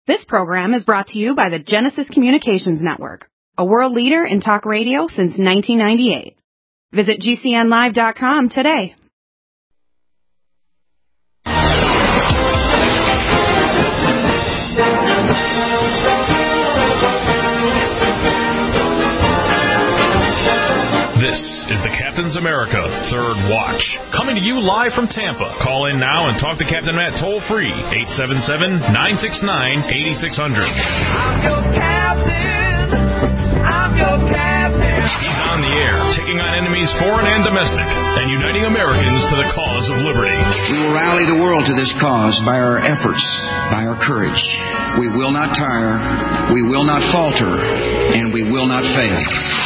This program is brought to you by the Genesis Communications Network, a world leader in talk radio since 1998. Visit GCNlive.com today. This is the Captain's America Third Watch, coming to you live from Tampa. Call in now and talk to Captain Matt toll-free, 877-969-8600. I'm your captain. I'm your captain. He's on the air, taking on enemies foreign and domestic, and uniting Americans to the cause of liberty. We will rally the world to this cause by our efforts, by our courage. We will not tire, we will not falter, and we will not fail.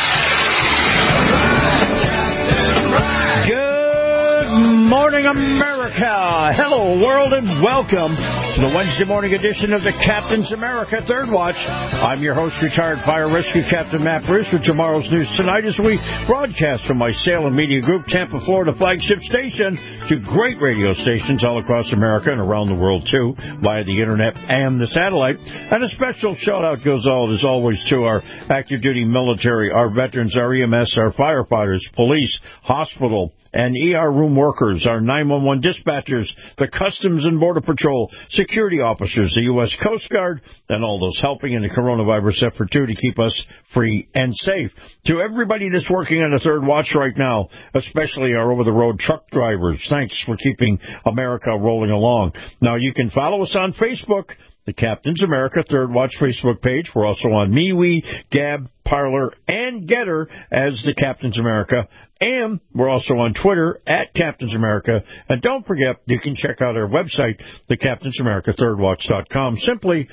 Good morning, America. Hello, world, and welcome to the Wednesday morning edition of the Captain's America Third Watch. I'm your host, retired fire rescue Captain Matt Bruce, with tomorrow's news tonight as we broadcast from my Salem Media Group, Tampa, Florida flagship station, to great radio stations all across America and around the world, too, via the internet and the satellite. And a special shout-out goes out, as always, to our active duty military, our veterans, our EMS, our firefighters, police, hospital, and ER room workers, our 911 dispatchers, the Customs and Border Patrol, security officers, the U.S. Coast Guard, and all those helping in the coronavirus effort, too, to keep us free and safe. To everybody that's working on the Third Watch right now, especially our over-the-road truck drivers, thanks for keeping America rolling along. Now, you can follow us on Facebook, the Captain's America Third Watch Facebook page. We're also on MeWe, Gab, Parler, and Getter as the Captain's America. And we're also on Twitter at Captain's America. And don't forget, you can check out our website, thecaptainsamerica3rdwatch.com. Simply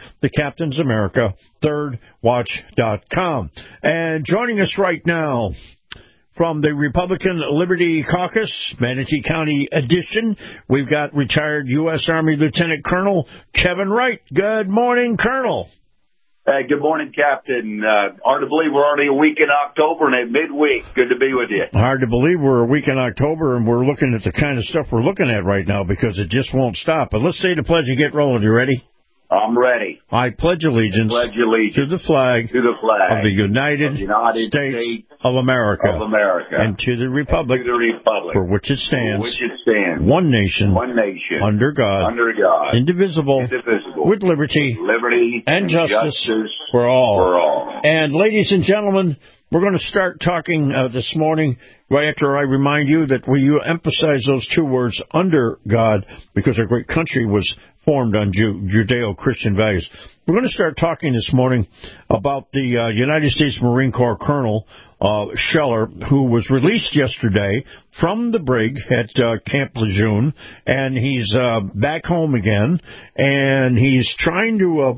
thecaptainsamerica3rdwatch.com. And joining us right now from the Republican Liberty Caucus, Manatee County edition, we've got retired U.S. Army Lieutenant Colonel Kevin Wright. Good morning, Colonel. Hey, good morning, Captain. Hard to believe we're already a week in October and at midweek. Good to be with you. Hard to believe we're a week in October and we're looking at the kind of stuff we're looking at right now because it just won't stop. But let's say the pledge and get rolling. You ready? I'm ready. I pledge allegiance to the flag of the United States of America, and to the republic for which it stands, one nation, under God, indivisible, with liberty and justice for all. And ladies and gentlemen, we're going to start talking this morning right after I remind you that we emphasize those two words, under God, because our great country was formed on Judeo-Christian values. We're going to start talking this morning about the United States Marine Corps Colonel Scheller, who was released yesterday from the brig at Camp Lejeune, and he's back home again, and he's trying to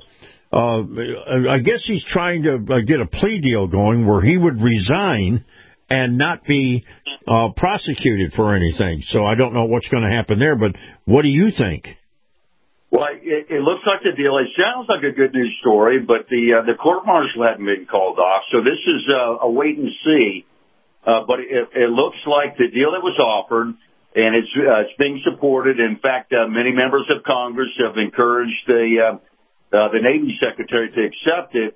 I guess he's trying to get a plea deal going where he would resign and not be prosecuted for anything. So I don't know what's going to happen there, but what do you think? Well, it looks like the deal. It sounds like a good news story, but the court-martial hadn't been called off, so this is a wait and see. But it looks like the deal that was offered, and it's being supported. In fact, many members of Congress have encouraged the Navy Secretary to accept it.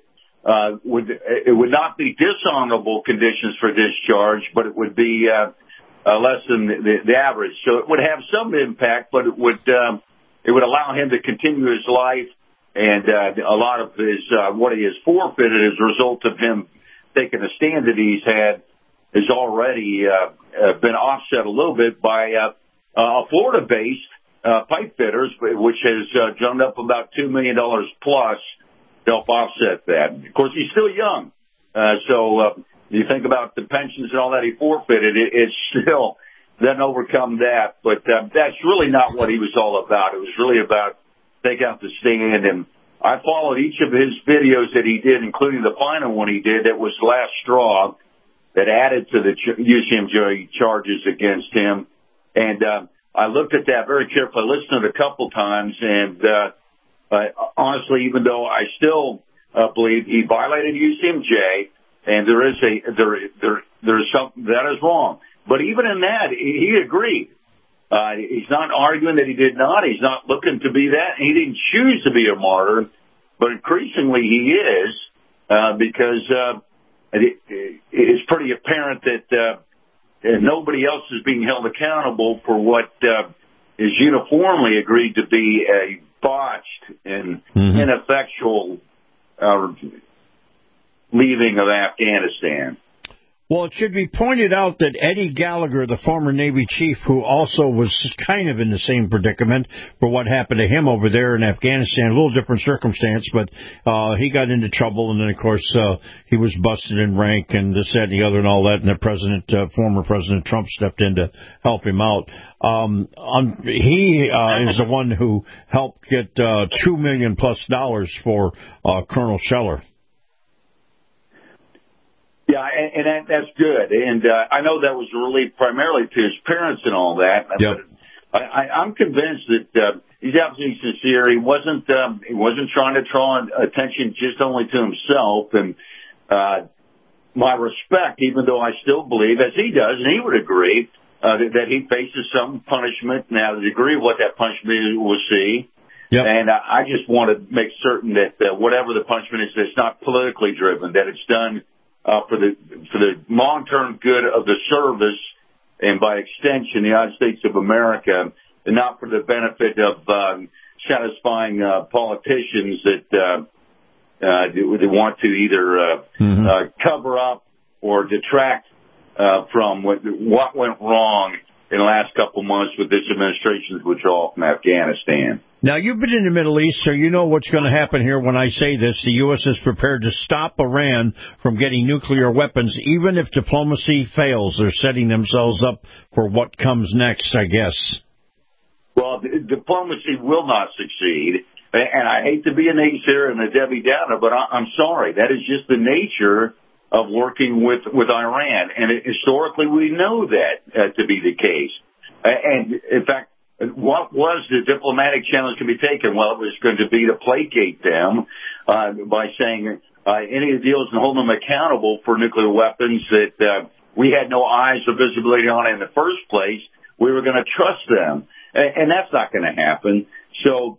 It would not be dishonorable conditions for discharge, but it would be less than the average. So it would have some impact, but it would allow him to continue his life, and a lot of his what he has forfeited as a result of him taking a stand that he's had has already been offset a little bit by a Florida-based pipe fitters, which has jumped up about $2 million plus to help offset that. Of course, he's still young, so you think about the pensions and all that he forfeited, it still doesn't overcome that. But that's really not what he was all about. It was really about taking out the stand. And I followed each of his videos that he did, including the final one he did that was last straw that added to the UCMJ charges against him. And I looked at that very carefully, listened to it a couple times, and honestly, even though I still believe he violated UCMJ, and there's something that is wrong. But even in that, he agreed. He's not arguing that he did not. He's not looking to be that. He didn't choose to be a martyr. but increasingly he is, because it's pretty apparent that nobody else is being held accountable for what is uniformly agreed to be a botched and ineffectual leaving of Afghanistan. Well, it should be pointed out that Eddie Gallagher, the former Navy chief, who also was kind of in the same predicament for what happened to him over there in Afghanistan, a little different circumstance, but he got into trouble, and then, of course, he was busted in rank and this, that, and the other and all that, and the former President Trump stepped in to help him out. He is the one who helped get $2 million+ for Colonel Scheller. Yeah, and that's good. And I know that was a relief primarily to his parents and all that. Yep. But I'm convinced that he's absolutely sincere. He wasn't trying to draw attention just only to himself. And my respect, even though I still believe, as he does, and he would agree, that he faces some punishment. Now, the degree of what that punishment is, we'll see. Yep. And I just want to make certain that whatever the punishment is, it's not politically driven, that it's done for the long-term good of the service, and by extension, the United States of America, and not for the benefit of satisfying politicians that they want to either cover up or detract from what went wrong in the last couple of months with this administration's withdrawal from Afghanistan. Now, you've been in the Middle East, so you know what's going to happen here when I say this. The U.S. is prepared to stop Iran from getting nuclear weapons, even if diplomacy fails. They're setting themselves up for what comes next, I guess. Well, diplomacy will not succeed. And I hate to be a naysayer and a Debbie Downer, but I'm sorry. That is just the nature of working with Iran. And historically, we know that to be the case. And, in fact, what was the diplomatic challenge to be taken? Well, it was going to be to placate them by saying any of the deals and hold them accountable for nuclear weapons that we had no eyes or visibility on in the first place. We were going to trust them. And that's not going to happen. So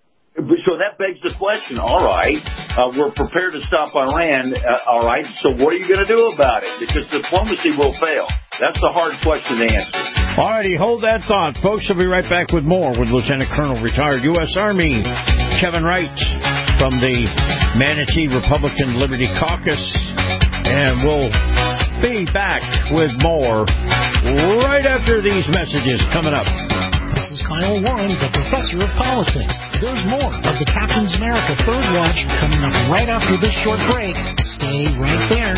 that begs the question, all right, we're prepared to stop Iran, all right, so what are you going to do about it? Because diplomacy will fail. That's the hard question to answer. All righty, hold that thought. Folks, we'll be right back with more with Lieutenant Colonel, retired U.S. Army Kevin Wright from the Manatee Republican Liberty Caucus. And we'll be back with more right after these messages coming up. This is Kyle Warren, the Professor of Politics. There's more of the Captain's America Third Watch coming up right after this short break. Stay right there.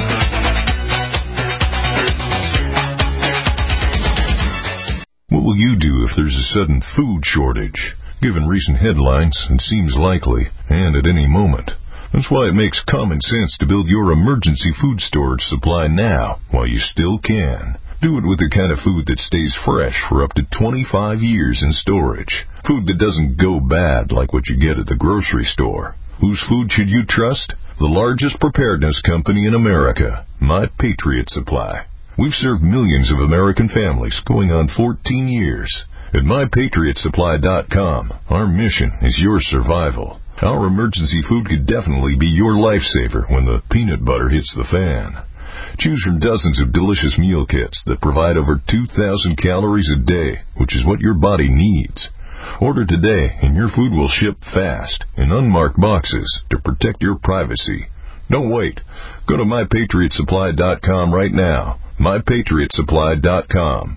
What will you do if there's a sudden food shortage? Given recent headlines, it seems likely, and at any moment. That's why it makes common sense to build your emergency food storage supply now, while you still can. Do it with the kind of food that stays fresh for up to 25 years in storage. Food that doesn't go bad like what you get at the grocery store. Whose food should you trust? The largest preparedness company in America, My Patriot Supply. We've served millions of American families going on 14 years. At MyPatriotSupply.com, our mission is your survival. Our emergency food could definitely be your lifesaver when the peanut butter hits the fan. Choose from dozens of delicious meal kits that provide over 2,000 calories a day, which is what your body needs. Order today and your food will ship fast in unmarked boxes to protect your privacy. Don't wait. Go to MyPatriotSupply.com right now. MyPatriotSupply.com.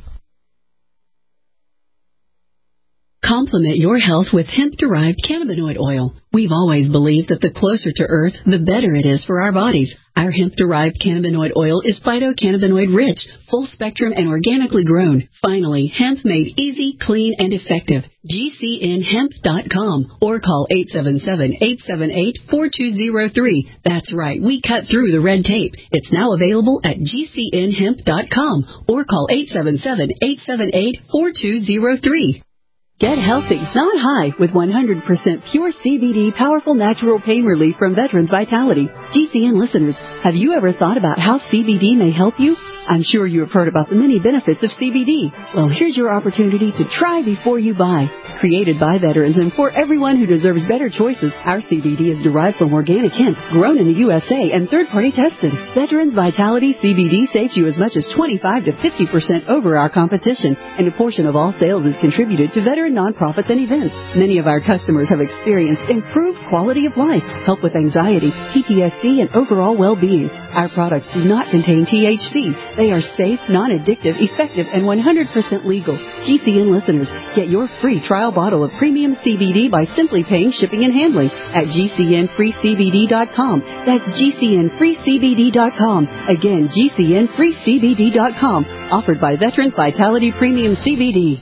Complement your health with hemp-derived cannabinoid oil. We've always believed that the closer to Earth, the better it is for our bodies. Our hemp-derived cannabinoid oil is phytocannabinoid-rich, full-spectrum, and organically grown. Finally, hemp made easy, clean, and effective. GCNhemp.com or call 877-878-4203. That's right, we cut through the red tape. It's now available at GCNhemp.com or call 877-878-4203. Get healthy, not high, with 100% pure CBD powerful natural pain relief from Veterans Vitality. GCN listeners, have you ever thought about how CBD may help you? I'm sure you have heard about the many benefits of CBD. Well, here's your opportunity to try before you buy. Created by veterans and for everyone who deserves better choices, our CBD is derived from organic hemp, grown in the USA and third-party tested. Veterans Vitality CBD saves you as much as 25 to 50% over our competition, and a portion of all sales is contributed to veteran nonprofits and events. Many of our customers have experienced improved quality of life, help with anxiety, PTSD, and overall well-being. Our products do not contain THC. They are safe, non-addictive, effective, and 100% legal. GCN listeners, get your free trial bottle of premium CBD by simply paying shipping and handling at GCNFreeCBD.com. That's GCNFreeCBD.com. Again, GCNFreeCBD.com. Offered by Veterans Vitality Premium CBD.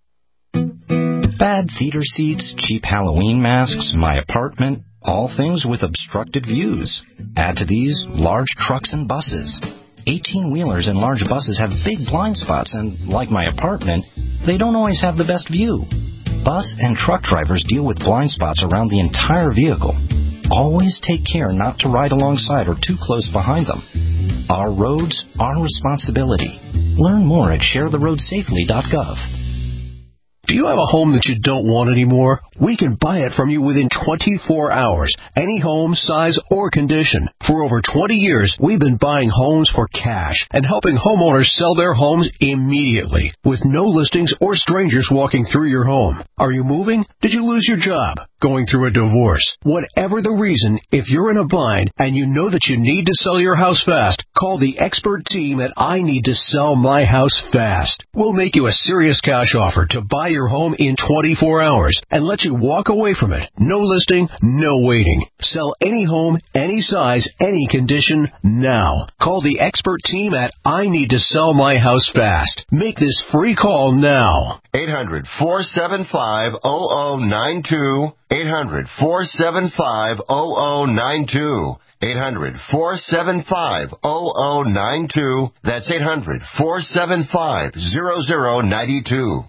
Bad theater seats, cheap Halloween masks, my apartment, all things with obstructed views. Add to these large trucks and buses. 18-wheelers and large buses have big blind spots, and like my apartment, they don't always have the best view. Bus and truck drivers deal with blind spots around the entire vehicle. Always take care not to ride alongside or too close behind them. Our roads, our responsibility. Learn more at sharetheroadsafely.gov. Do you have a home that you don't want anymore? We can buy it from you within 24 hours. Any home, size, or condition. For over 20 years, we've been buying homes for cash and helping homeowners sell their homes immediately with no listings or strangers walking through your home. Are you moving? Did you lose your job? Going through a divorce? Whatever the reason, if you're in a bind and you know that you need to sell your house fast, call the expert team at I Need to Sell My House Fast. We'll make you a serious cash offer to buy your home in 24 hours and let you walk away from it. No listing, no waiting. Sell any home, any size, any condition now. Call the expert team at I Need to Sell My House Fast. Make this free call now. 800-475-0092. 800-475-0092. 800-475-0092. That's 800-475-0092.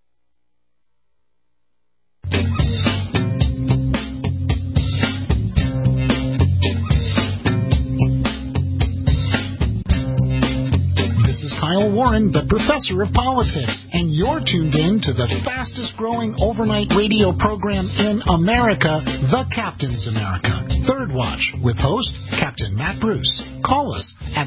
Kyle Warren, the professor of politics, and you're tuned in to the fastest-growing overnight radio program in America, The Captain's America. Third Watch, with host Captain Matt Bruce. Call us at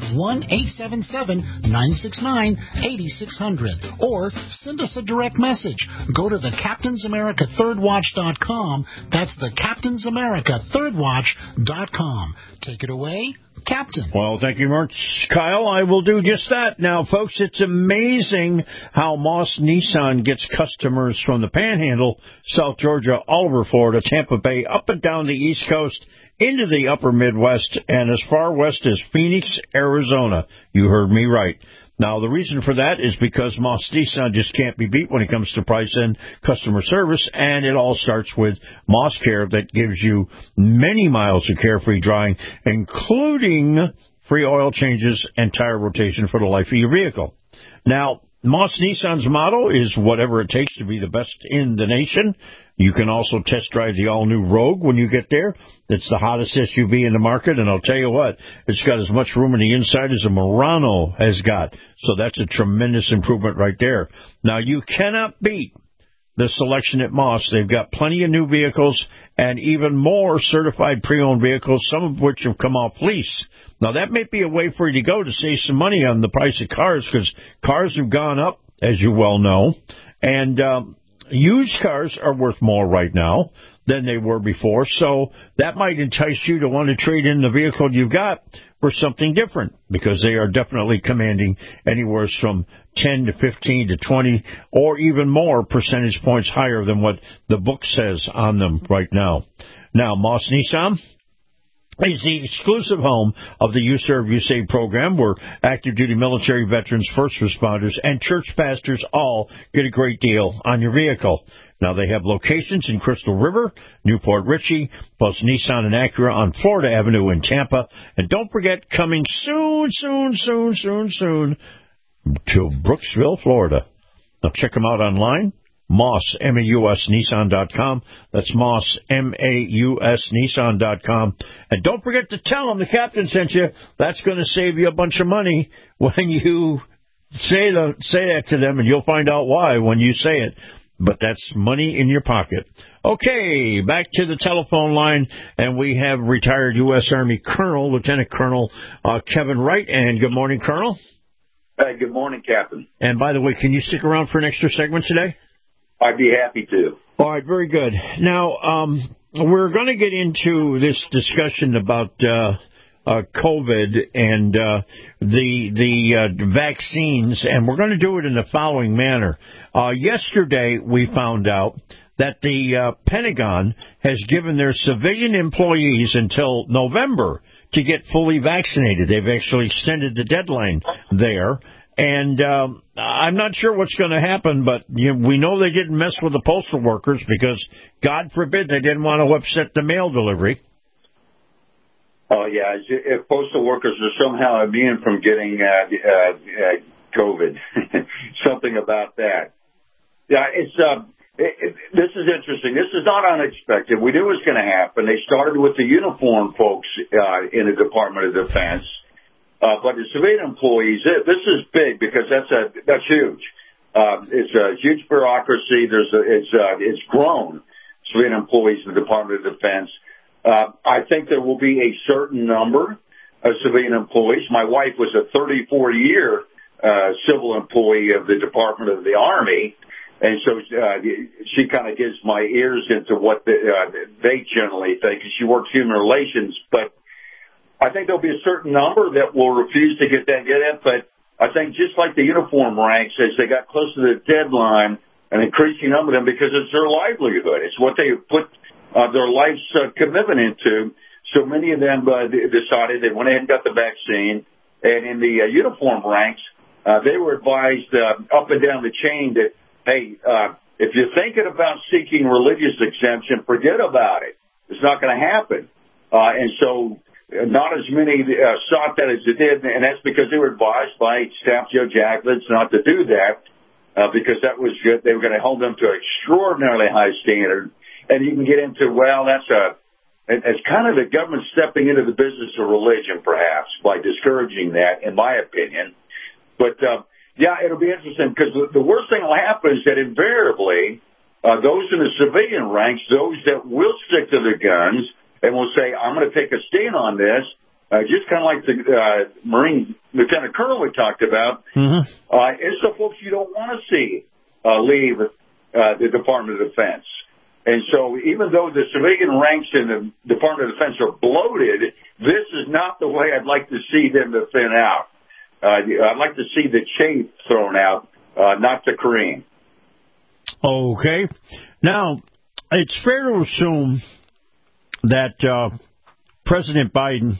1-877-969-8600 or send us a direct message. Go to the CaptainsAmericaThirdWatch.com. That's the CaptainsAmericaThirdWatch.com. Take it away, Captain. Well, thank you much, Kyle. I will do just that. Now, folks, it's amazing how Moss Nissan gets customers from the Panhandle, South Georgia, all over Florida, Tampa Bay, up and down the East Coast, into the upper Midwest, and as far west as Phoenix, Arizona. You heard me right. Now, the reason for that is because Moss Nissan just can't be beat when it comes to price and customer service, and it all starts with Moss Care that gives you many miles of carefree drying, including free oil changes and tire rotation for the life of your vehicle. Now, Moss Nissan's motto is whatever it takes to be the best in the nation. You can also test drive the all-new Rogue when you get there. It's the hottest SUV in the market, and I'll tell you what, it's got as much room in the inside as a Murano has got. So that's a tremendous improvement right there. Now, you cannot beat the selection at Moss. They've got plenty of new vehicles and even more certified pre-owned vehicles, some of which have come off lease. Now, that may be a way for you to go to save some money on the price of cars, because cars have gone up, as you well know, and used cars are worth more right now than they were before, so that might entice you to want to trade in the vehicle you've got for something different, because they are definitely commanding anywhere from 10 to 15 to 20 or even more percentage points higher than what the book says on them right now. Now, Moss Nissan is the exclusive home of the You Serve, You Save program, where active duty military veterans, first responders, and church pastors all get a great deal on your vehicle. Now, they have locations in Crystal River, Newport Richey, plus Nissan and Acura on Florida Avenue in Tampa. And don't forget, coming soon to Brooksville, Florida. Now, check them out online. Moss, M-A-U-S, Nissan.com. That's Moss, M-A-U-S, Nissan.com. And don't forget to tell them the captain sent you. That's going to save you a bunch of money when you say that to them, and you'll find out why when you say it. but that's money in your pocket. Okay, back to the telephone line, and we have retired U.S. Army Colonel, Lieutenant Colonel Kevin Wright. And good morning, Colonel. Hey, good morning, Captain. And by the way, can you stick around for an extra segment today? I'd be happy to. All right, very good. Now, we're going to get into this discussion about COVID and the vaccines, and we're going to do it in the following manner. Yesterday, we found out that the Pentagon has given their civilian employees until November to get fully vaccinated. They've actually extended the deadline there. And I'm not sure what's going to happen, but we know they didn't mess with the postal workers because, God forbid, they didn't want to upset the mail delivery. Oh, yeah. If postal workers are somehow immune from getting COVID, something about that. Yeah, this is interesting. This is not unexpected. We knew it was going to happen. They started with the uniformed folks in the Department of Defense. But the civilian employees, this is big because that's huge. It's a huge bureaucracy. It's grown. Civilian employees in the Department of Defense. I think there will be a certain number of civilian employees. My wife was a 34-year civil employee of the Department of the Army, and so she kind of gives my ears into what they generally think. She works human relations, but I think there'll be a certain number that will refuse to get it. But I think just like the uniform ranks, as they got close to the deadline, an increasing number of them because it's their livelihood. It's what they put their life's commitment into. So many of them decided they went ahead and got the vaccine. And in the uniform ranks, they were advised up and down the chain that, hey, if you're thinking about seeking religious exemption, forget about it. It's not going to happen. And so not as many sought that as they did, and that's because they were advised by Staff Judge Ackles not to do that because that was good. They were going to hold them to an extraordinarily high standard. And you can get into, well, it's kind of the government stepping into the business of religion, perhaps, by discouraging that, in my opinion. But, yeah, it'll be interesting because the worst thing will happen is that invariably those in the civilian ranks, those that will stick to their guns and will say, I'm going to take a stand on this, just kind of like the Marine Lieutenant Colonel we talked about, it's the folks you don't want to see leave the Department of Defense. And so even though the civilian ranks in the Department of Defense are bloated, this is not the way I'd like to see them to thin out. I'd like to see the chaff thrown out, not the cream. Okay. Now, it's fair to assume that President Biden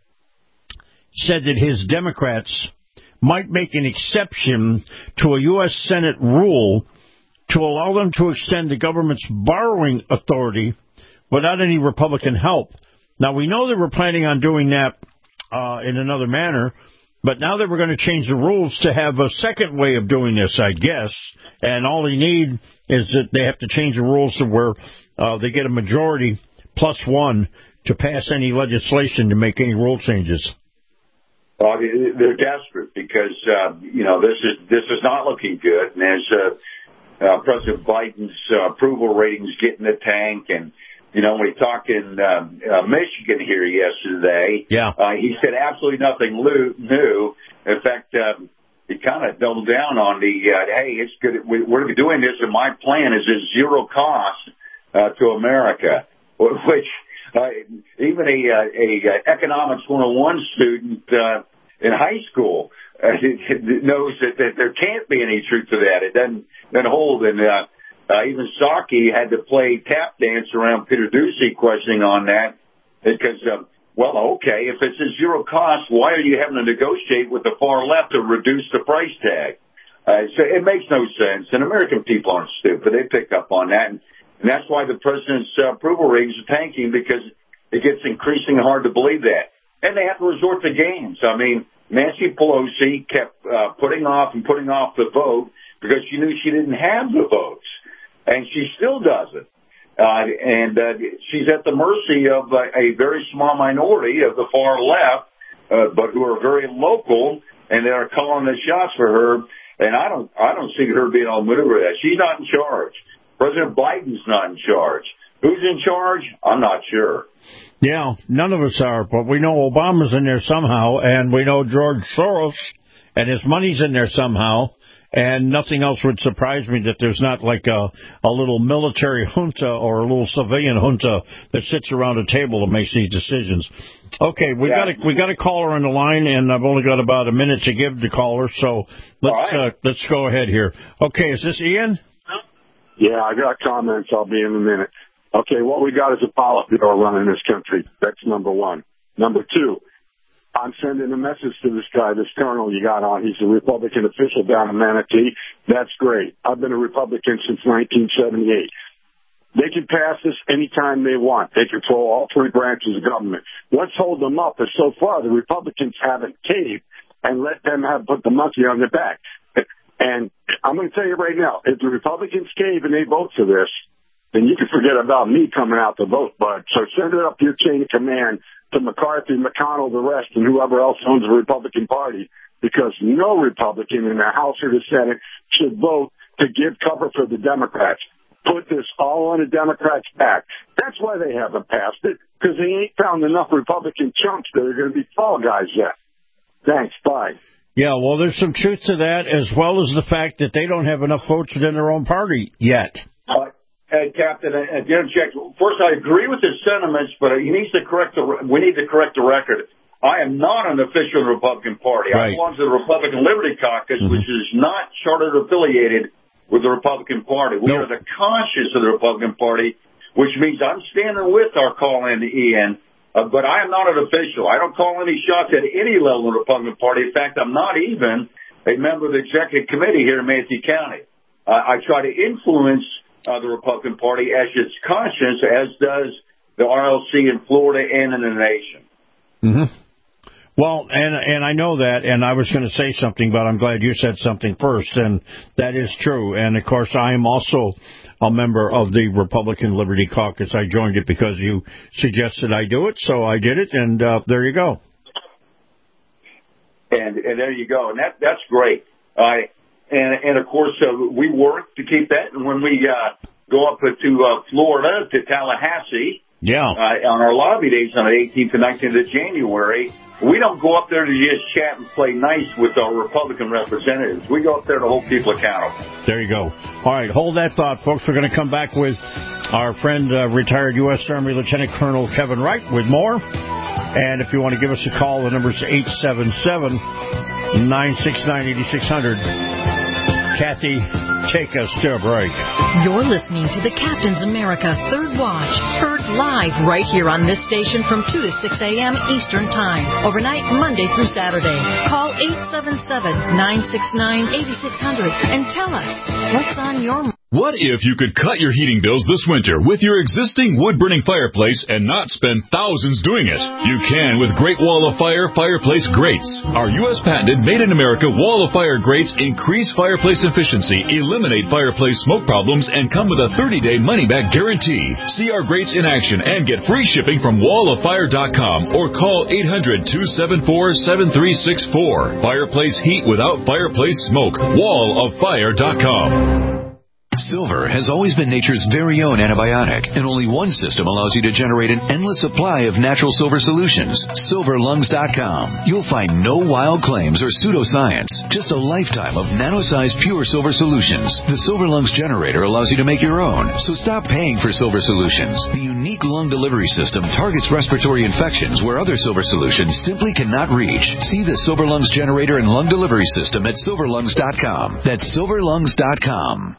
said that his Democrats might make an exception to a U.S. Senate rule to allow them to extend the government's borrowing authority without any Republican help. Now, we know they were planning on doing that in another manner, but now they were going to change the rules to have a second way of doing this, I guess, and all they need is that they have to change the rules to where they get a majority plus one to pass any legislation to make any rule changes. Well, they're desperate because, this is not looking good, and as President Biden's approval ratings get in the tank. And, when he talked in Michigan here yesterday, he said absolutely nothing new. In fact, he kind of doubled down on the, hey, it's good. We're going to be doing this, and my plan is at zero cost to America, which even a economics 101 student in high school knows that there can't be any truth to that. It doesn't hold. And even Psaki had to play tap dance around Peter Doocy questioning on that because, okay, if it's at zero cost, why are you having to negotiate with the far left to reduce the price tag? So it makes no sense. And American people aren't stupid. They pick up on that. And that's why the president's approval ratings are tanking, because it gets increasingly hard to believe that. And they have to resort to games. I mean, Nancy Pelosi kept putting off the vote because she knew she didn't have the votes, and she still doesn't. And she's at the mercy of a very small minority of the far left, but who are very local, and they are calling the shots for her. And I don't see her being able to maneuver that. She's not in charge. President Biden's not in charge. Who's in charge? I'm not sure. Yeah, none of us are, but we know Obama's in there somehow, and we know George Soros and his money's in there somehow, and nothing else would surprise me that there's not like a little military junta or a little civilian junta that sits around a table and makes these decisions. Okay, we got a caller on the line, and I've only got about a minute to give the caller, so let's go ahead here. Okay, is this Ian? Yeah, I got comments. I'll be in a minute. Okay, what we got is a politburo running this country. That's number one. Number two, I'm sending a message to this guy, this colonel you got on. He's a Republican official down in Manatee. That's great. I've been a Republican since 1978. They can pass this anytime they want. They control all three branches of government. What's holding them up is so far the Republicans haven't caved and let them put the monkey on their back. And I'm going to tell you right now, if the Republicans cave and they vote for this, then you can forget about me coming out to vote, bud. So send it up your chain of command to McCarthy, McConnell, the rest, and whoever else owns the Republican Party, because no Republican in the House or the Senate should vote to give cover for the Democrats. Put this all on the Democrats' back. That's why they haven't passed it, because they ain't found enough Republican chunks that are going to be fall guys yet. Thanks. Bye. Yeah, well, there's some truth to that, as well as the fact that they don't have enough votes within their own party yet. Hey, Captain, first, I agree with his sentiments, but we need to correct the record. I am not an official of the Republican Party. Right. I belong to the Republican Liberty Caucus, which is not chartered affiliated with the Republican Party. We are the conscience of the Republican Party, which means I'm standing with our call-in Ian, but I am not an official. I don't call any shots at any level of the Republican Party. In fact, I'm not even a member of the executive committee here in Manatee County. I try to influence the Republican Party as its conscience, as does the RLC in Florida and in the nation. Mm-hmm. Well, and I know that, and I was going to say something, but I'm glad you said something first, and that is true. And, of course, I am also a member of the Republican Liberty Caucus. I joined it because you suggested I do it, so I did it, and there you go. And there you go, and that's great. And of course, we work to keep that. And when we go up to Florida, to Tallahassee, on our lobby days on the 18th and 19th of January, we don't go up there to just chat and play nice with our Republican representatives. We go up there to hold people accountable. There you go. All right, hold that thought, folks. We're going to come back with our friend, retired U.S. Army Lieutenant Colonel Kevin Wright, with more. And if you want to give us a call, the number is 877-969-8600. Kathy, take us to a break. You're listening to the Captain's America Third Watch, heard live right here on this station from 2 to 6 a.m. Eastern Time, overnight Monday through Saturday. Call 877-969-8600 and tell us what's on your mind. What if you could cut your heating bills this winter with your existing wood-burning fireplace and not spend thousands doing it? You can with Great Wall of Fire fireplace grates. Our U.S. patented made-in-America Wall of Fire grates increase fireplace efficiency, eliminate fireplace smoke problems, and come with a 30-day money-back guarantee. See our grates in action and get free shipping from walloffire.com or call 800-274-7364. Fireplace heat without fireplace smoke. walloffire.com. Silver has always been nature's very own antibiotic, and only one system allows you to generate an endless supply of natural silver solutions. SilverLungs.com. You'll find no wild claims or pseudoscience, just a lifetime of nano-sized pure silver solutions. The Silver Lungs generator allows you to make your own, so stop paying for silver solutions. The unique lung delivery system targets respiratory infections where other silver solutions simply cannot reach. See the Silver Lungs generator and lung delivery system at SilverLungs.com. That's SilverLungs.com.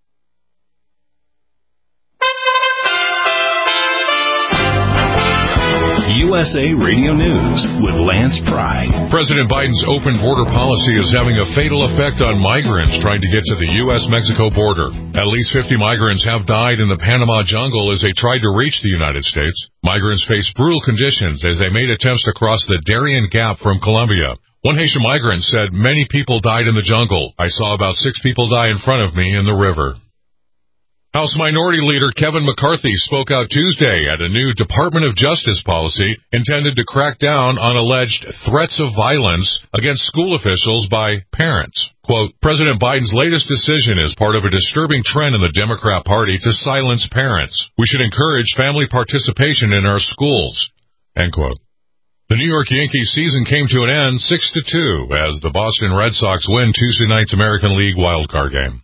USA Radio News with Lance Pry. President Biden's open border policy is having a fatal effect on migrants trying to get to the U.S.-Mexico border. At least 50 migrants have died in the Panama jungle as they tried to reach the United States. Migrants face brutal conditions as they made attempts to cross the Darien Gap from Colombia. One Haitian migrant said, "Many people died in the jungle. I saw about 6 people die in front of me in the river." House Minority Leader Kevin McCarthy spoke out Tuesday at a new Department of Justice policy intended to crack down on alleged threats of violence against school officials by parents. Quote, President Biden's latest decision is part of a disturbing trend in the Democrat Party to silence parents. We should encourage family participation in our schools. End quote. The New York Yankees season came to an end 6-2 as the Boston Red Sox win Tuesday night's American League wildcard game.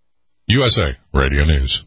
USA Radio News.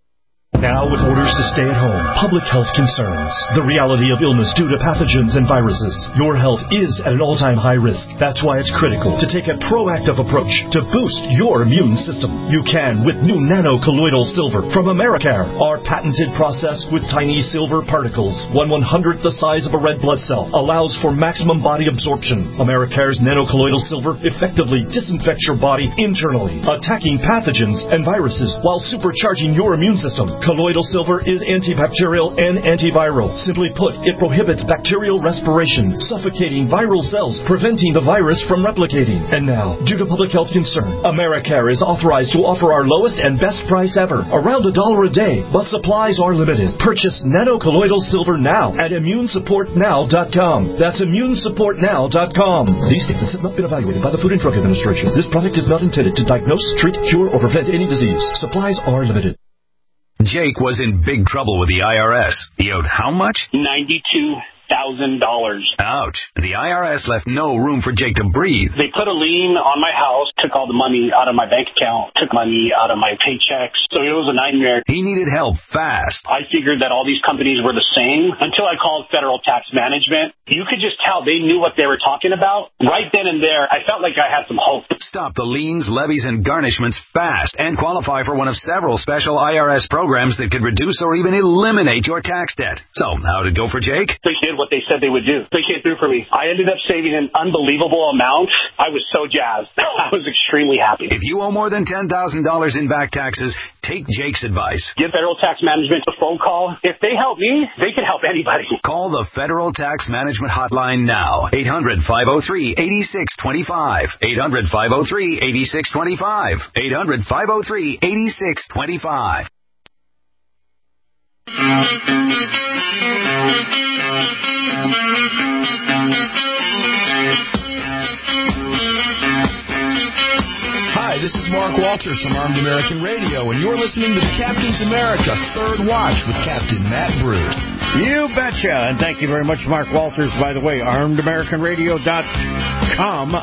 Now with orders to stay at home, public health concerns, the reality of illness due to pathogens and viruses. Your health is at an all-time high risk. That's why it's critical to take a proactive approach to boost your immune system. You can with new nano-colloidal silver from Americare. Our patented process with tiny silver particles, 1/100th the size of a red blood cell, allows for maximum body absorption. Americare's nano-colloidal silver effectively disinfects your body internally, attacking pathogens and viruses while supercharging your immune system. Colloidal silver is antibacterial and antiviral. Simply put, it prohibits bacterial respiration, suffocating viral cells, preventing the virus from replicating. And now, due to public health concern, Americare is authorized to offer our lowest and best price ever, around $1 a day, but supplies are limited. Purchase nano-colloidal silver now at immunesupportnow.com. That's immunesupportnow.com. These statements have not been evaluated by the Food and Drug Administration. This product is not intended to diagnose, treat, cure, or prevent any disease. Supplies are limited. Jake was in big trouble with the IRS. He owed how much? $92,000. Ouch. The IRS left no room for Jake to breathe. They put a lien on my house, took all the money out of my bank account, took money out of my paychecks. So it was a nightmare. He needed help fast. I figured that all these companies were the same until I called Federal Tax Management. You could just tell they knew what they were talking about. Right then and there, I felt like I had some hope. Stop the liens, levies, and garnishments fast and qualify for one of several special IRS programs that could reduce or even eliminate your tax debt. So, how'd it go for Jake? They did what they said they would do. They came through for me. I ended up saving an unbelievable amount. I was so jazzed. I was extremely happy. If you owe more than $10,000 in back taxes, take Jake's advice. Give Federal Tax Management a phone call. If they help me, they can help anybody. Call the Federal Tax Management Hotline now. 800-503-8625. 800-503-8625. 800-503-8625. Hi, this is Mark Walters from Armed American Radio, and you're listening to the Captain's America Third Watch with Captain Matt Bruce. You betcha. And thank you very much, Mark Walters. By the way, armedamericanradio.com,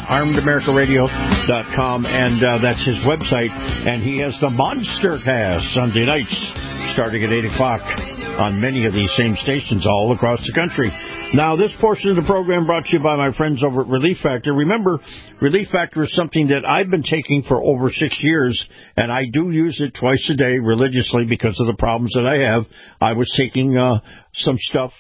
armedamericanradio.com, and that's his website. And he has the Monster Cast Sunday nights starting at 8 o'clock on many of these same stations all across the country. Now, this portion of the program brought to you by my friends over at Relief Factor. Remember, Relief Factor is something that I've been taking for over 6 years, and I do use it twice a day religiously because of the problems that I have. I was taking some stuff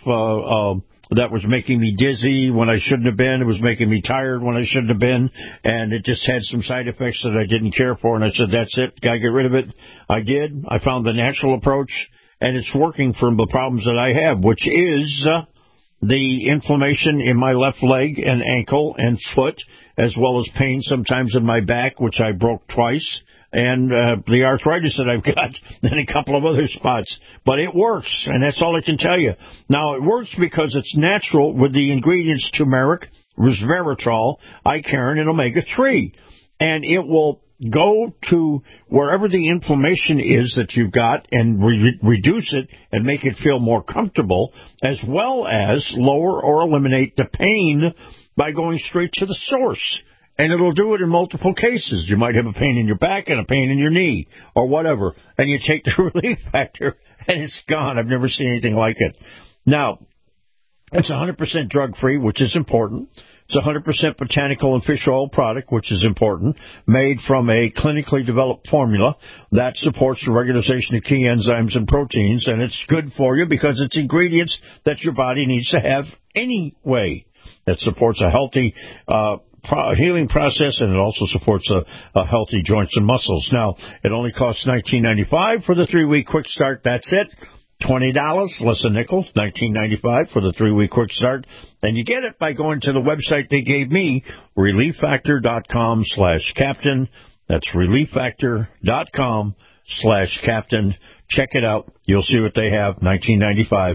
that was making me dizzy when I shouldn't have been. It was making me tired when I shouldn't have been, and it just had some side effects that I didn't care for, and I said, that's it, got to get rid of it. I did. I found the natural approach, and it's working for the problems that I have, which is the inflammation in my left leg and ankle and foot, as well as pain sometimes in my back, which I broke twice, and the arthritis that I've got in a couple of other spots. But it works, and that's all I can tell you. Now, it works because it's natural with the ingredients turmeric, resveratrol, Icariin, and omega-3. And it will go to wherever the inflammation is that you've got and reduce it and make it feel more comfortable, as well as lower or eliminate the pain by going straight to the source. And it'll do it in multiple cases. You might have a pain in your back and a pain in your knee or whatever, and you take the Relief Factor and it's gone. I've never seen anything like it. Now, it's 100% drug-free, which is important. It's 100% botanical and fish oil product, which is important, made from a clinically developed formula that supports the regularization of key enzymes and proteins, and it's good for you because it's ingredients that your body needs to have anyway. It supports a healthy healing process, and it also supports a healthy joints and muscles. Now, it only costs $19.95 for the 3-week quick start. That's it. $20, less a nickel, $19.95 for the 3-week quick start. And you get it by going to the website they gave me, relieffactor.com/captain. That's relieffactor.com/captain. relieffactor.com/captain. Check it out. You'll see what they have. 1995,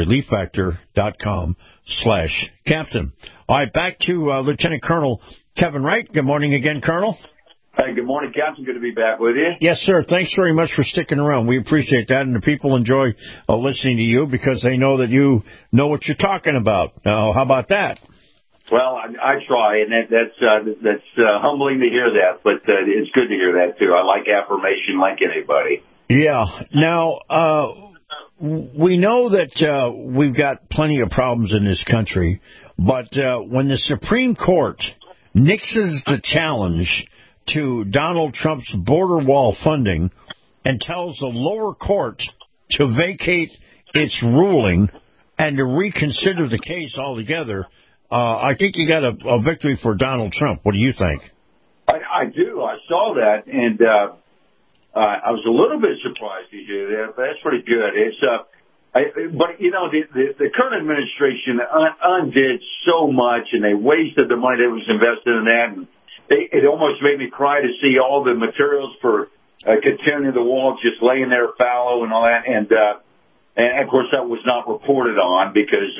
relieffactor.com/captain. All right, back to Lieutenant Colonel Kevin Wright. Good morning again, Colonel. Hey, good morning, Captain. Good to be back with you. Yes, sir. Thanks very much for sticking around. We appreciate that, and the people enjoy listening to you because they know that you know what you're talking about. How about that? Well, I try, and that's humbling to hear that, but it's good to hear that, too. I like affirmation like anybody. Yeah. Now, we know that we've got plenty of problems in this country, but when the Supreme Court nixes the challenge to Donald Trump's border wall funding and tells the lower court to vacate its ruling and to reconsider the case altogether, I think you got a victory for Donald Trump. What do you think? I do. I saw that, and I was a little bit surprised to hear that, but that's pretty good. But, you know, the current administration undid so much, and they wasted the money that was invested in that, and it almost made me cry to see all the materials for continuing the wall just laying there fallow and all that. And of course, that was not reported on because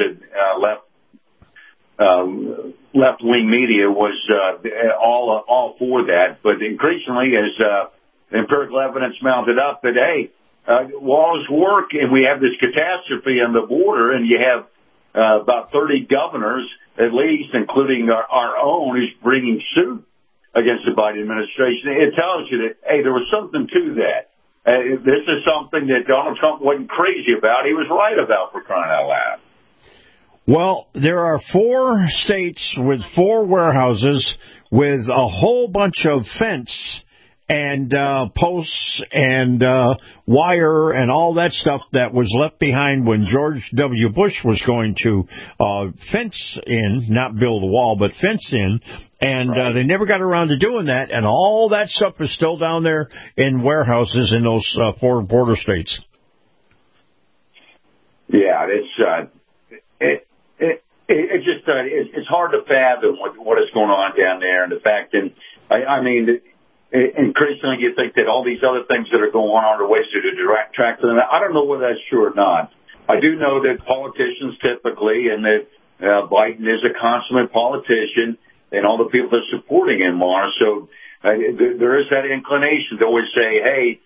left-wing media was all for that. But increasingly, as empirical evidence mounted up, that, hey, walls work, and we have this catastrophe on the border, and you have about 30 governors, at least, including our own, who's bringing suit against the Biden administration. It tells you that, hey, there was something to that. This is something that Donald Trump wasn't crazy about. He was right about, for crying out loud. Well, there are 4 states with 4 warehouses with a whole bunch of fence and posts and wire and all that stuff that was left behind when George W. Bush was going to fence in, not build a wall, but fence in, and they never got around to doing that, and all that stuff is still down there in warehouses in those 4 border states. Yeah, it's hard to fathom what is going on down there, and the fact that, I mean, increasingly you think that all these other things that are going on are ways to detract them. I don't know whether that's true or not. I do know that politicians typically, and that Biden is a consummate politician, and all the people that are supporting him are. So there is that inclination to always say, hey,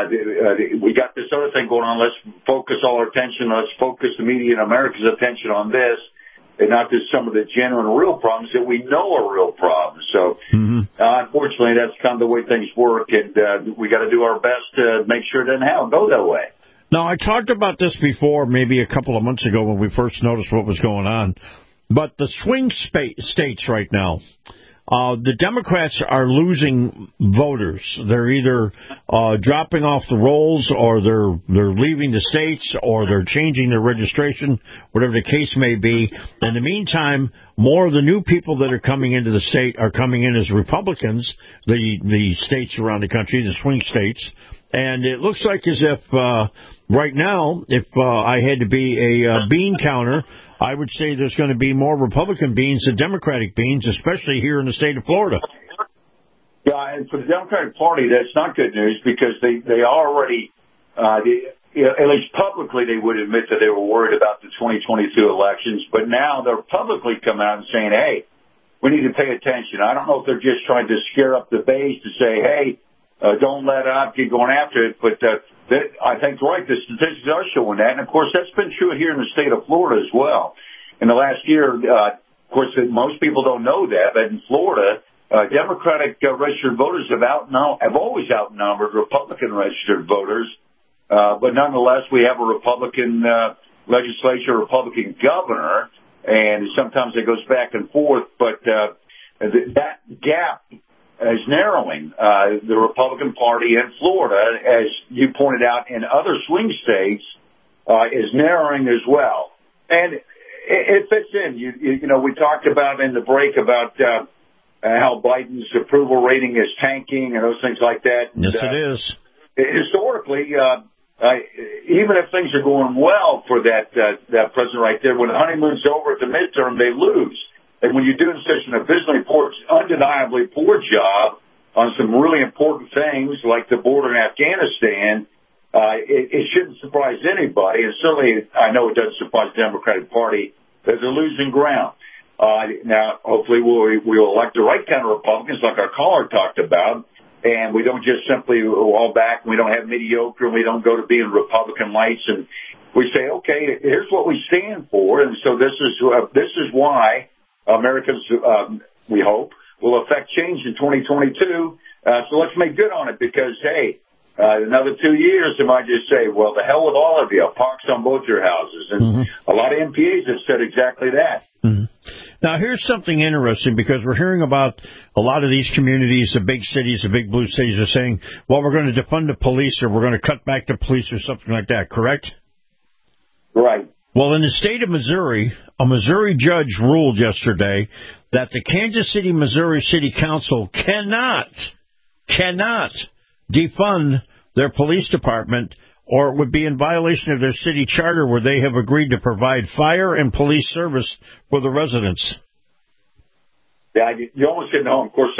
we got this other thing going on. Let's focus all our attention. Let's focus the media and America's attention on this, and not just some of the genuine real problems that we know are real problems. So, unfortunately, that's kind of the way things work, and we got to do our best to make sure it doesn't go that way. Now, I talked about this before, maybe a couple of months ago when we first noticed what was going on, but the swing states right now, the Democrats are losing voters. They're either dropping off the rolls, or they're leaving the states, or they're changing their registration, whatever the case may be. In the meantime, more of the new people that are coming into the state are coming in as Republicans, the states around the country, the swing states. And it looks like as if right now, if I had to be a bean counter, I would say there's going to be more Republican beans than Democratic beans, especially here in the state of Florida. Yeah, and for the Democratic Party, that's not good news because they already, at least publicly, they would admit that they were worried about the 2022 elections, but now they're publicly coming out and saying, hey, we need to pay attention. I don't know if they're just trying to scare up the base to say, hey, don't let up, keep going after it, but I think, right, the statistics are showing that, and of course that's been true here in the state of Florida as well. In the last year, of course, most people don't know that, but in Florida, Democratic registered voters have always outnumbered Republican registered voters, but nonetheless we have a Republican legislature, a Republican governor, and sometimes it goes back and forth, but that gap is narrowing. The Republican Party in Florida, as you pointed out, in other swing states, is narrowing as well. And it fits in. You know, we talked about in the break about how Biden's approval rating is tanking and those things like that. Yes, it is. Historically, even if things are going well for that president right there, when the honeymoon's over at the midterm, they lose. And when you're doing such an abysmally poor, undeniably poor job on some really important things like the border in Afghanistan, it shouldn't surprise anybody. And certainly, I know it doesn't surprise the Democratic Party that they're losing ground. Now, hopefully we'll elect the right kind of Republicans like our caller talked about, and we don't just simply wall back, and we don't have mediocre, and we don't go to being Republican lights, and we say, okay, here's what we stand for, and so this is why Americans, we hope, will affect change in 2022. So let's make good on it because, hey, another 2 years, they might just say, well, the hell with all of you, pox on both your houses. And a lot of MPAs have said exactly that. Now, here's something interesting because we're hearing about a lot of these communities, the big cities, the big blue cities are saying, well, we're going to defund the police or we're going to cut back the police or something like that, correct? Right. Well, in the state of Missouri, a Missouri judge ruled yesterday that the Kansas City, Missouri City Council cannot defund their police department, or it would be in violation of their city charter where they have agreed to provide fire and police service for the residents. Yeah, you almost hit home. Of course,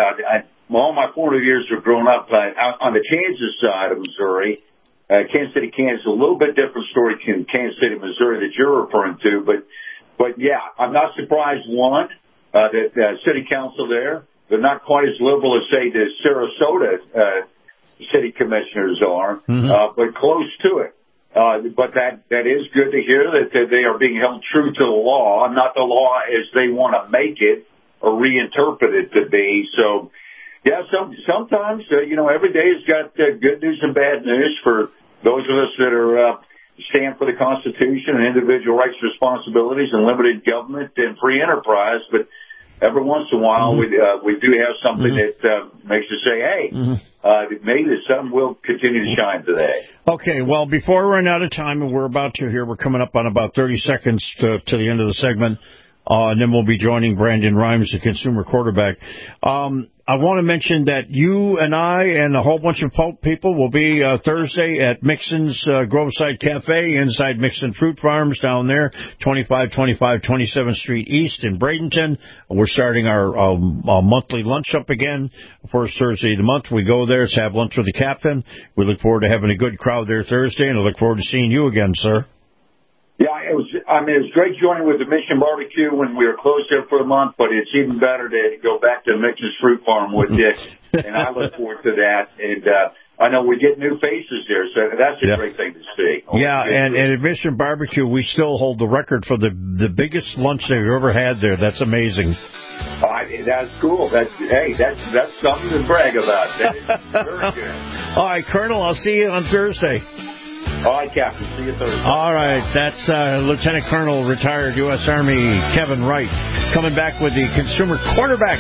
all my formative years were growing up on the Kansas side of Missouri. Kansas City, Kansas, a little bit different story than Kansas City, Missouri that you're referring to. But yeah, I'm not surprised, one, that city council there, they're not quite as liberal as, say, the Sarasota city commissioners are, but close to it. But that is good to hear that they are being held true to the law, not the law as they want to make it or reinterpret it to be. So, yeah, sometimes, every day has got good news and bad news for those of us that are stand for the Constitution and individual rights, responsibilities, and limited government and free enterprise. But every once in a while, we do have something that makes us say, hey, maybe the sun will continue to shine today. Okay, well, before we run out of time, and we're about to here, we're coming up on about 30 seconds to the end of the segment, and then we'll be joining Brandon Rhymes, the consumer quarterback. I want to mention that you and I and a whole bunch of people will be Thursday at Mixon's Groveside Cafe inside Mixon Fruit Farms down there, 2525 27th Street East in Bradenton. We're starting our monthly lunch up again. First Thursday of the month, we go there to have lunch with the captain. We look forward to having a good crowd there Thursday, and I look forward to seeing you again, sir. Yeah, it was great joining with the Mission Barbecue when we were closed there for a month, but it's even better to go back to Mixon's Fruit Farm with you, and I look forward to that. And I know we get new faces there, so that's a great thing to see. Yeah, and at Mission Barbecue, we still hold the record for the biggest lunch they've ever had there. That's amazing. That's cool. That's something to brag about. That is very good. All right, Colonel, I'll see you on Thursday. All right, Captain. See you Thursday. All right. That's Lieutenant Colonel, retired U.S. Army Kevin Wright, coming back with the consumer quarterback,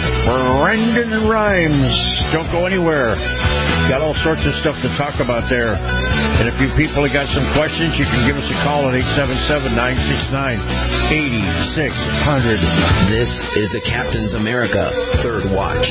Brandon Rhymes. Don't go anywhere. Got all sorts of stuff to talk about there. And if you people have got some questions, you can give us a call at 877-969-8600. This is the Captain's America Third Watch.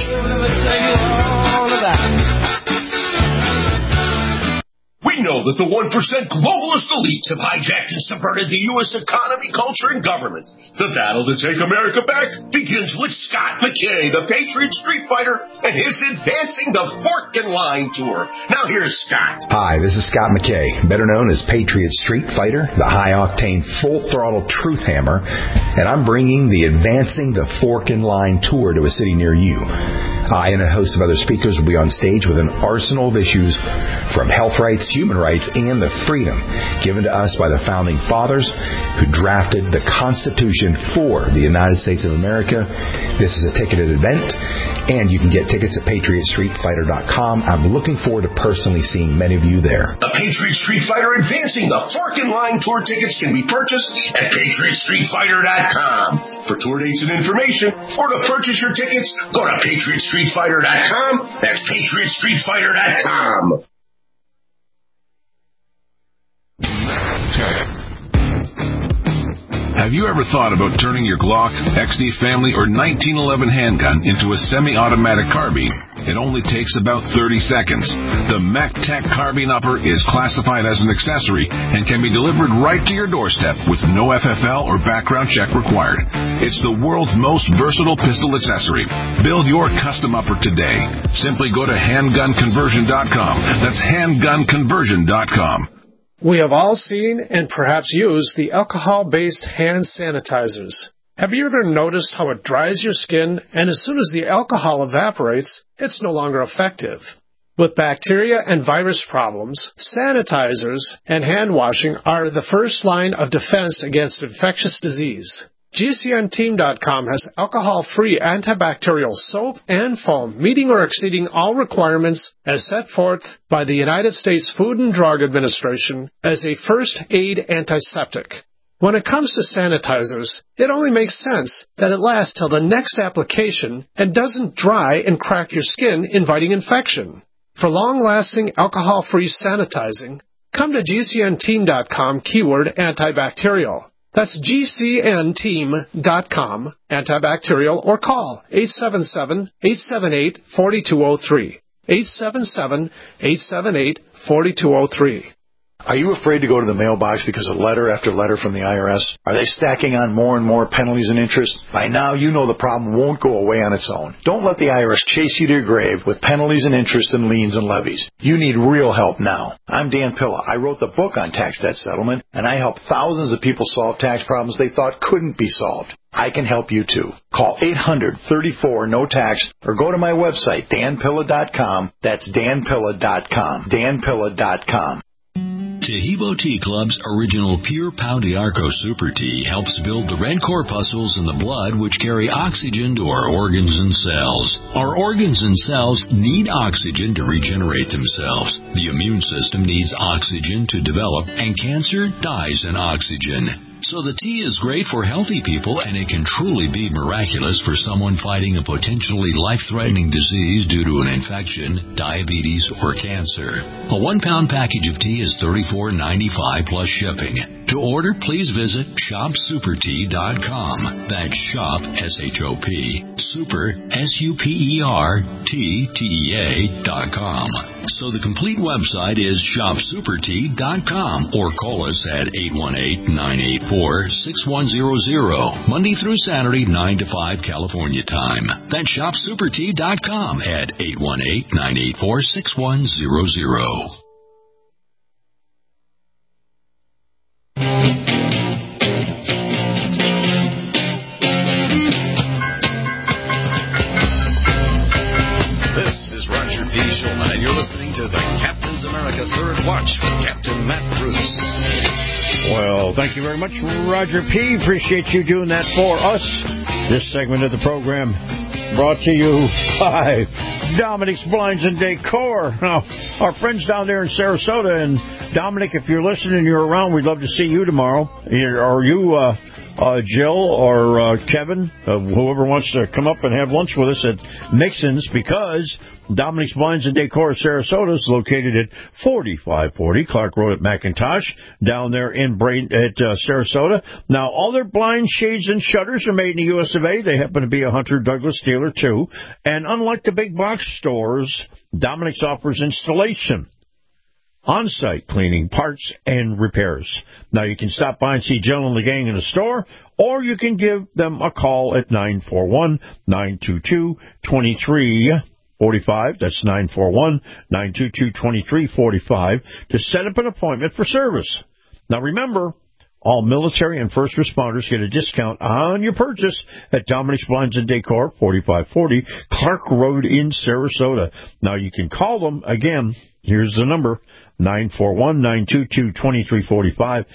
We know that the 1% globalist elites have hijacked and subverted the U.S. economy, culture, and government. The battle to take America back begins with Scott McKay, the Patriot Street Fighter, and his Advancing the Fork and Line Tour. Now here's Scott. Hi, this is Scott McKay, better known as Patriot Street Fighter, the high-octane, full-throttle truth hammer, and I'm bringing the Advancing the Fork and Line Tour to a city near you. I and a host of other speakers will be on stage with an arsenal of issues from health rights, human rights, and the freedom given to us by the Founding Fathers who drafted the Constitution for the United States of America. This is a ticketed event, and you can get tickets at PatriotStreetFighter.com. I'm looking forward to personally seeing many of you there. The Patriot Street Fighter Advancing the Fork and Line Tour tickets can be purchased at PatriotStreetFighter.com. For tour dates and information, or to purchase your tickets, go to PatriotStreetFighter.com. That's PatriotStreetFighter.com. Have you ever thought about turning your Glock, XD family, or 1911 handgun into a semi-automatic carbine? It only takes about 30 seconds. The MacTech Carbine Upper is classified as an accessory and can be delivered right to your doorstep with no FFL or background check required. It's the world's most versatile pistol accessory. Build your custom upper today. Simply go to handgunconversion.com. That's handgunconversion.com. We have all seen and perhaps used the alcohol-based hand sanitizers. Have you ever noticed how it dries your skin, and as soon as the alcohol evaporates, it's no longer effective? With bacteria and virus problems, sanitizers and hand washing are the first line of defense against infectious disease. GCNteam.com has alcohol-free antibacterial soap and foam meeting or exceeding all requirements as set forth by the United States Food and Drug Administration as a first aid antiseptic. When it comes to sanitizers, it only makes sense that it lasts till the next application and doesn't dry and crack your skin, inviting infection. For long-lasting alcohol-free sanitizing, come to GCNteam.com keyword antibacterial. That's GCNteam.com, antibacterial, or call 877-878-4203. 877-878-4203. Are you afraid to go to the mailbox because of letter after letter from the IRS? Are they stacking on more and more penalties and interest? By now, you know the problem won't go away on its own. Don't let the IRS chase you to your grave with penalties and interest and liens and levies. You need real help now. I'm Dan Pilla. I wrote the book on tax debt settlement, and I help thousands of people solve tax problems they thought couldn't be solved. I can help you too. Call 800-34-NO-TAX or go to my website, danpilla.com. That's danpilla.com. danpilla.com. Tahibo Tea Club's original Pure Pau d'Arco Super Tea helps build the red corpuscles in the blood which carry oxygen to our organs and cells. Our organs and cells need oxygen to regenerate themselves. The immune system needs oxygen to develop, and cancer dies in oxygen. So the tea is great for healthy people, and it can truly be miraculous for someone fighting a potentially life-threatening disease due to an infection, diabetes, or cancer. A 1-pound package of tea is $34.95 plus shipping. To order, please visit shopsupertea.com. That's shop, S-H-O-P, super, S-U-P-E-R-T-T-E-A.com. So the complete website is shopsupertea.com, or call us at 818-984-6100, Monday through Saturday, 9 to 5 California time. That's shopsupertea.com at 818-984-6100. And you're listening to the Captain's America Third Watch with Captain Matt Bruce. Well, thank you very much, Roger P. Appreciate you doing that for us. This segment of the program brought to you by Dominic's Blinds and Decor. Now, our friends down there in Sarasota. And Dominic, if you're listening and you're around, we'd love to see you tomorrow. Are you Jill or Kevin, whoever wants to come up and have lunch with us at Mixon's, because Dominic's Blinds and Decor of Sarasota is located at 4540 Clark Road at McIntosh, down there in Sarasota. Now, all their blinds, shades, and shutters are made in the U.S. of A. They happen to be a Hunter Douglas dealer, too. And unlike the big box stores, Dominic's offers installation, on-site cleaning, parts, and repairs. Now, you can stop by and see Jill and the gang in the store, or you can give them a call at 941-922-2345. That's 941-922-2345 to set up an appointment for service. Now, remember, all military and first responders get a discount on your purchase at Dominic's Blinds and Decor, 4540 Clark Road in Sarasota. Now, you can call them, again, here's the number, 941-922-2345,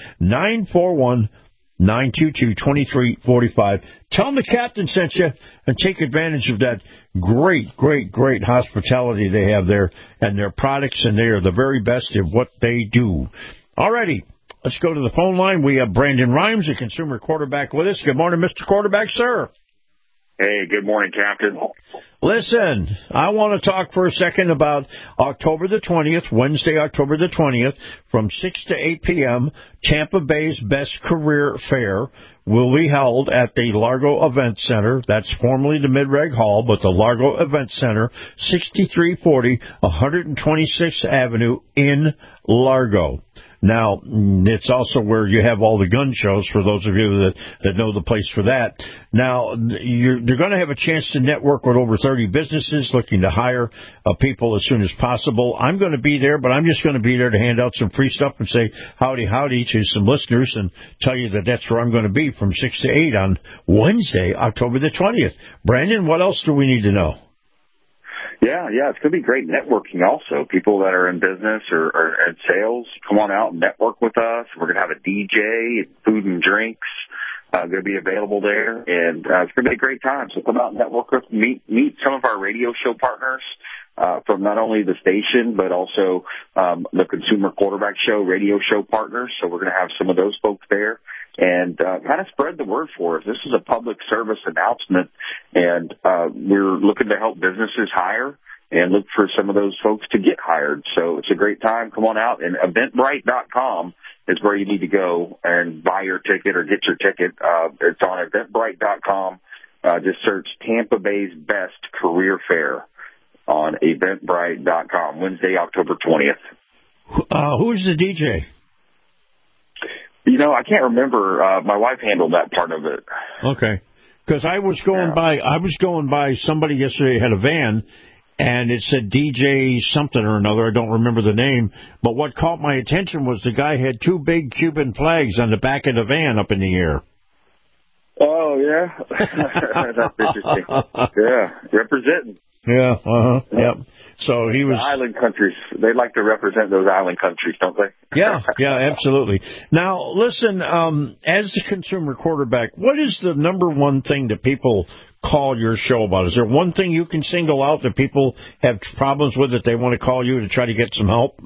941-922-2345. Tell them the captain sent you, and take advantage of that great, great, great hospitality they have there, and their products, and they are the very best at what they do. All righty. Let's go to the phone line. We have Brandon Rhymes, a consumer quarterback, with us. Good morning, Mr. Quarterback, sir. Hey, good morning, Captain. Listen, I want to talk for a second about October the 20th, Wednesday, October the 20th, from 6 to 8 p.m., Tampa Bay's Best Career Fair will be held at the Largo Event Center. That's formerly the Mid-Reg Hall, but the Largo Event Center, 6340 126th Avenue in Largo. Now, it's also where you have all the gun shows, for those of you that know the place for that. Now, you're going to have a chance to network with over 30 businesses looking to hire people as soon as possible. I'm going to be there, but I'm just going to be there to hand out some free stuff and say howdy, howdy to some listeners and tell you that that's where I'm going to be from 6 to 8 on Wednesday, October the 20th. Brandon, what else do we need to know? Yeah, it's going to be great networking also. People that are in business or in sales, come on out and network with us. We're going to have a DJ, food and drinks going to be available there, and it's going to be a great time. So come out and network with, meet some of our radio show partners from not only the station, but also the Consumer Quarterback Show radio show partners. So we're going to have some of those folks there. And kind of spread the word for us. This is a public service announcement, and we're looking to help businesses hire and look for some of those folks to get hired. So it's a great time. Come on out, and Eventbrite.com is where you need to go and buy your ticket or get your ticket. It's on Eventbrite.com. Just search Tampa Bay's Best Career Fair on Eventbrite.com, Wednesday, October 20th. Who's the DJ? I can't remember. My wife handled that part of it. Okay. Because I was going by somebody yesterday had a van, and it said DJ something or another. I don't remember the name. But what caught my attention was the guy had two big Cuban flags on the back of the van up in the air. Oh, yeah. That's interesting. Yeah, representing. Yeah, yep. So he was... The island countries, they like to represent those island countries, don't they? Yeah, absolutely. Now, listen, as the consumer quarterback, what is the number one thing that people call your show about? Is there one thing you can single out that people have problems with that they want to call you to try to get some help?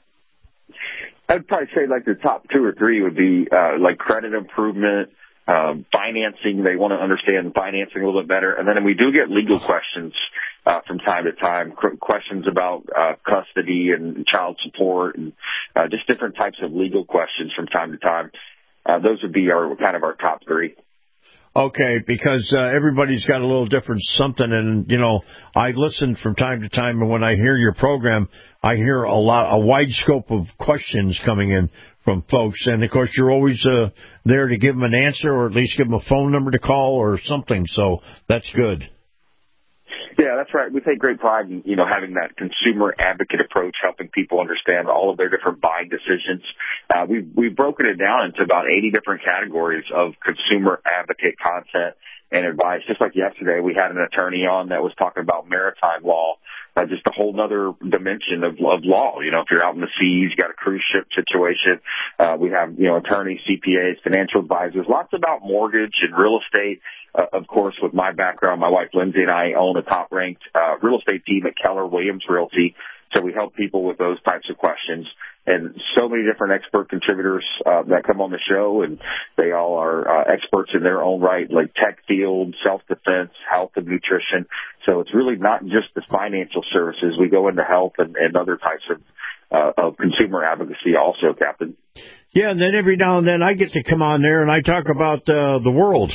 I'd probably say like the top two or three would be like credit improvement, financing. They want to understand financing a little bit better. And then we do get legal questions from time to time, questions about custody and child support and just different types of legal questions from time to time. Those would be our top three. Okay, because everybody's got a little different something, and, I listen from time to time, and when I hear your program, I hear a wide scope of questions coming in from folks, and, of course, you're always there to give them an answer or at least give them a phone number to call or something, so that's good. Yeah, that's right. We take great pride in, having that consumer advocate approach, helping people understand all of their different buying decisions. We've broken it down into about 80 different categories of consumer advocate content and advice. Just like yesterday, we had an attorney on that was talking about maritime law, just a whole other dimension of law. If you're out in the seas, you got a cruise ship situation. We have, attorneys, CPAs, financial advisors, lots about mortgage and real estate. Of course, with my background, my wife Lindsay and I own a top-ranked real estate team at Keller Williams Realty, so we help people with those types of questions. And so many different expert contributors that come on the show, and they all are experts in their own right, like tech field, self-defense, health and nutrition. So it's really not just the financial services. We go into health and other types of consumer advocacy also, Captain. Yeah, and then every now and then I get to come on there and I talk about the world.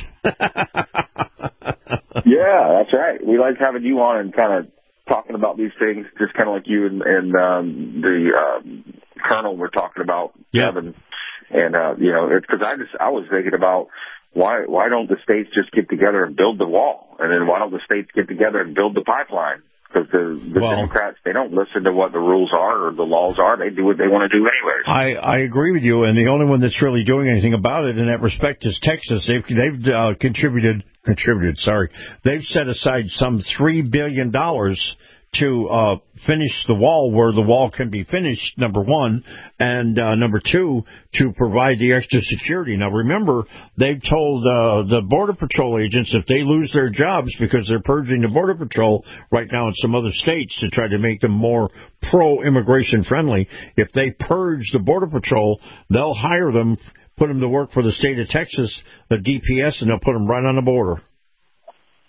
Yeah, that's right. We like having you on and kind of talking about these things, just kind of like you and the Colonel were talking about, Kevin. And, it's because I was thinking about why don't the states just get together and build the wall? And then why don't the states get together and build the pipeline? Because the Democrats, they don't listen to what the rules are or the laws are. They do what they want to do anyways. I agree with you, and the only one that's really doing anything about it in that respect is Texas. They've contributed. They've set aside some $3 billion to finish the wall where the wall can be finished, number one, and number two, to provide the extra security. Now, remember, they've told the Border Patrol agents if they lose their jobs because they're purging the Border Patrol right now in some other states to try to make them more pro-immigration friendly, if they purge the Border Patrol, they'll hire them, put them to work for the state of Texas, the DPS, and they'll put them right on the border.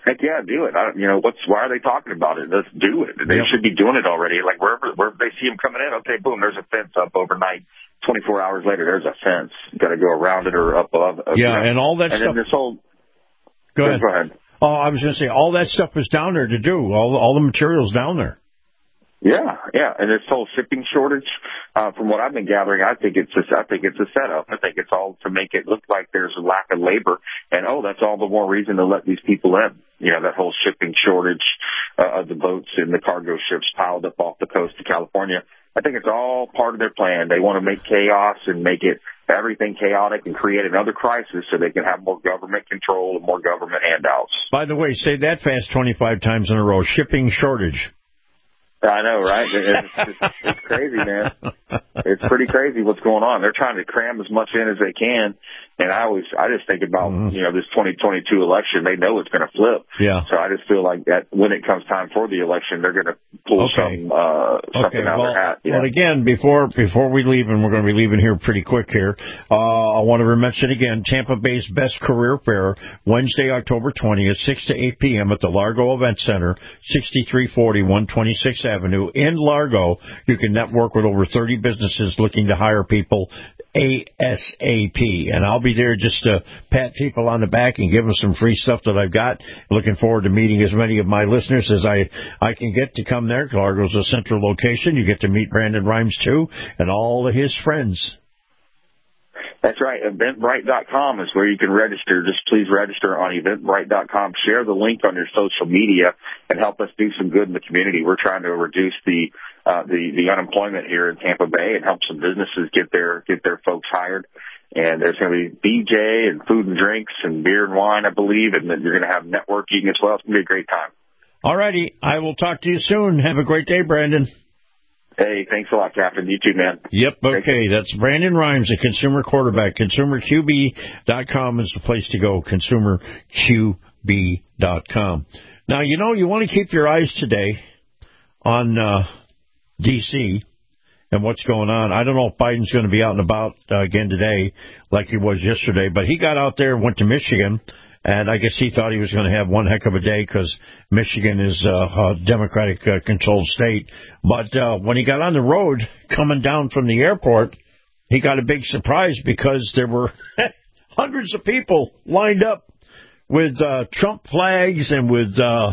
Heck yeah, do it. Why are they talking about it? Let's do it. They should be doing it already. Like wherever they see them coming in, okay, boom, there's a fence up overnight. 24 hours later, there's a fence. You got to go around it or up above. And all that stuff. And then this whole. Go ahead. Go ahead. Oh, I was going to say all that stuff is down there to do. All the materials down there. Yeah, and this whole shipping shortage, from what I've been gathering, I think it's a setup. I think it's all to make it look like there's a lack of labor, and that's all the more reason to let these people in. That whole shipping shortage of the boats and the cargo ships piled up off the coast of California. I think it's all part of their plan. They want to make chaos and make it everything chaotic and create another crisis so they can have more government control and more government handouts. By the way, say that fast 25 times in a row. Shipping shortage. I know, right? It's crazy, man. It's pretty crazy what's going on. They're trying to cram as much in as they can. And I just think about, this 2022 election. They know it's going to flip. Yeah. So I just feel like that when it comes time for the election, they're going to pull something out of their hat. Yeah. Well, again, before we leave, and we're going to be leaving here pretty quick here, I want to mention again, Tampa Bay's Best Career Fair, Wednesday, October 20th, 6 to 8 p.m. at the Largo Event Center, 6340 126th Avenue in Largo. You can network with over 30 businesses looking to hire people ASAP. And I'll be there just to pat people on the back and give them some free stuff that I've got. Looking forward to meeting as many of my listeners as I can get to come there. Largo's a central location. You get to meet Brandon Rhymes, too, and all of his friends. That's right. Eventbrite.com is where you can register. Just please register on Eventbrite.com. Share the link on your social media and help us do some good in the community. We're trying to reduce the unemployment here in Tampa Bay and help some businesses get their folks hired. And there's going to be DJ and food and drinks and beer and wine, I believe, and then you're going to have networking as well. It's going to be a great time. All righty. I will talk to you soon. Have a great day, Brandon. Hey, thanks a lot, Captain. You too, man. Yep, okay. That's Brandon Rhymes, a consumer quarterback. ConsumerQB.com is the place to go, ConsumerQB.com. Now, you want to keep your eyes today on D.C., and what's going on. I don't know if Biden's going to be out and about again today like he was yesterday, but he got out there and went to Michigan, and I guess he thought he was going to have one heck of a day because Michigan is a Democratic-controlled state. But when he got on the road coming down from the airport, he got a big surprise because there were hundreds of people lined up with Trump flags and with the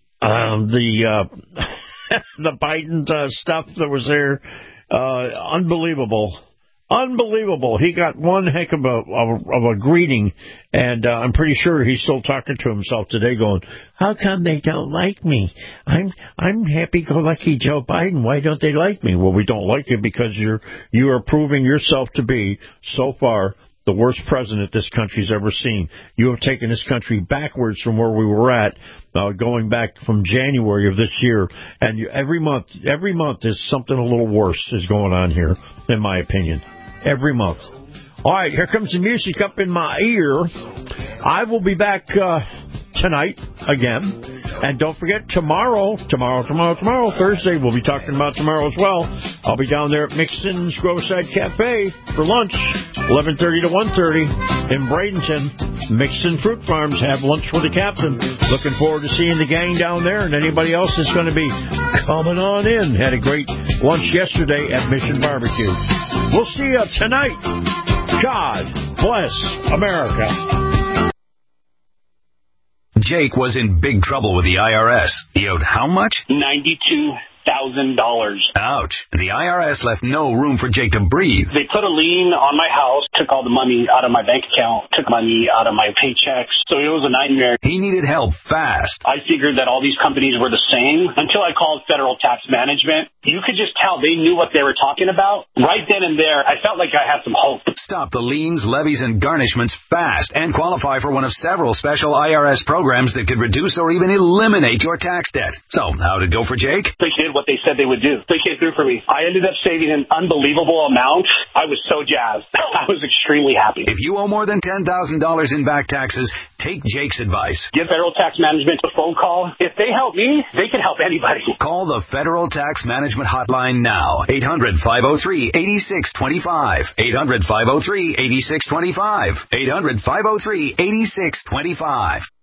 Biden stuff that was there. Unbelievable. He got one heck of a greeting, and I'm pretty sure he's still talking to himself today going, how come they don't like me? I'm happy-go-lucky Joe Biden. Why don't they like me? Well, we don't like you because you are proving yourself to be, so far, the worst president this country's ever seen. You have taken this country backwards from where we were at, going back from January of this year. And every month is something a little worse is going on here, in my opinion. Every month. All right, here comes the music up in my ear. I will be back tonight again. And don't forget, tomorrow, Thursday, we'll be talking about tomorrow as well. I'll be down there at Mixon's Groverside Cafe for lunch, 11:30 to 1:30 in Bradenton. Mixon Fruit Farms have lunch with the captain. Looking forward to seeing the gang down there and anybody else that's going to be coming on in. Had a great lunch yesterday at Mission Barbecue. We'll see you tonight. God bless America. Jake was in big trouble with the IRS. He owed how much? $92,000. Ouch. The IRS left no room for Jake to breathe. They put a lien on my house, took all the money out of my bank account, took money out of my paychecks. So it was a nightmare. He needed help fast. I figured that all these companies were the same until I called Federal Tax Management. You could just tell they knew what they were talking about. Right then and there, I felt like I had some hope. Stop the liens, levies, and garnishments fast and qualify for one of several special IRS programs that could reduce or even eliminate your tax debt. So, how did it go for Jake? They did what they said they would do. They came through for me. I ended up saving an unbelievable amount. I was so jazzed. I was extremely happy. If you owe more than $10,000 in back taxes, take Jake's advice. Give Federal Tax Management a phone call. If they help me, they can help anybody. Call the Federal Tax Management Hotline now. 800-503-8625. 800-503-8625. 800-503-8625.